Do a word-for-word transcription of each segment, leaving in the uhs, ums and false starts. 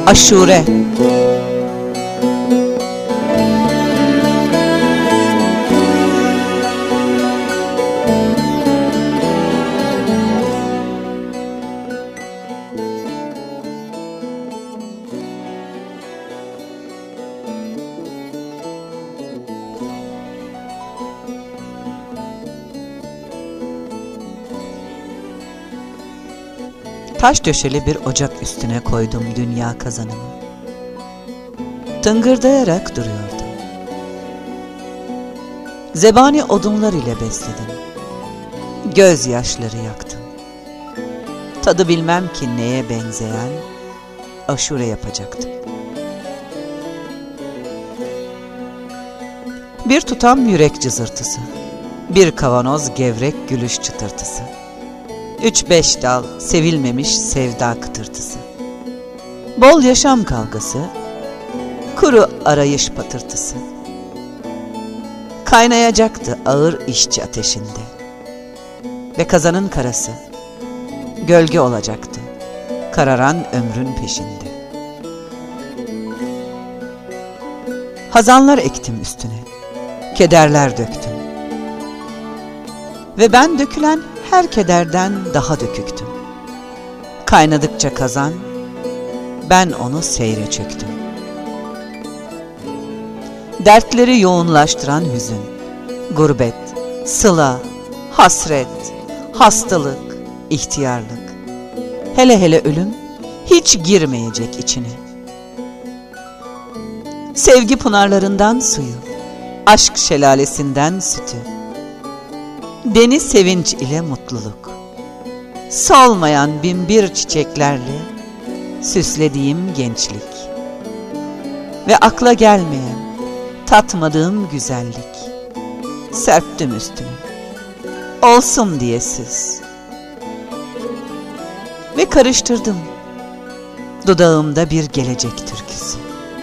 Aşure. Taş döşeli bir ocak üstüne koydum dünya kazanımı. Tıngırdayarak duruyordu. Zebani odunlar ile besledim. Gözyaşları yaktım. Tadı bilmem ki neye benzeyen aşure yapacaktım. Bir tutam yürek cızırtısı, bir kavanoz gevrek gülüş çıtırtısı, üç beş dal sevilmemiş sevda kıtırtısı, bol yaşam kavgası, kuru arayış patırtısı. Kaynayacaktı ağır işçi ateşinde ve kazanın karası gölge olacaktı kararan ömrün peşinde. Hazanlar ektim üstüne, kederler döktüm ve ben dökülen her kederden daha döküktüm. Kaynadıkça kazan, ben onu seyre çöktüm. Dertleri yoğunlaştıran hüzün, gurbet, sıla, hasret, hastalık, ihtiyarlık, hele hele ölüm hiç girmeyecek içine. Sevgi pınarlarından suyu, aşk şelalesinden sütü, deniz sevinç ile mutluluk, solmayan binbir çiçeklerle süslediğim gençlik ve akla gelmeyen, tatmadığım güzellik serptim üstüne, olsun diye süs. Ve karıştırdım dudağımda bir gelecek türküsü.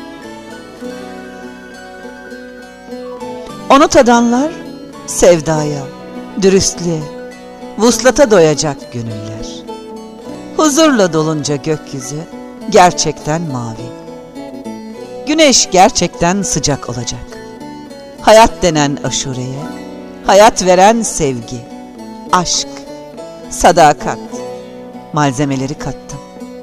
Onu tadanlar sevdaya, dürüstlüğe, vuslata doyacak gönüller. Huzurla dolunca gökyüzü gerçekten mavi. Güneş gerçekten sıcak olacak. Hayat denen aşureye, hayat veren sevgi, aşk, sadakat malzemeleri kattım.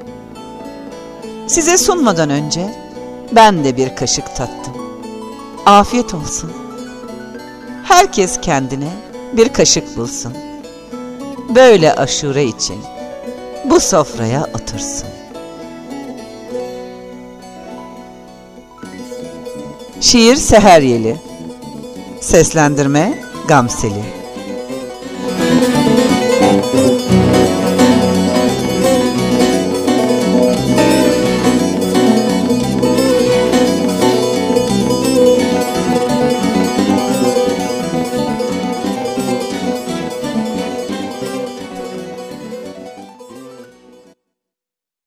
Size sunmadan önce ben de bir kaşık tattım. Afiyet olsun. Herkes kendine bir kaşık bulsun. Böyle aşure için bu sofraya otursun. Şiir Seher Yeli. Seslendirme Gamseli.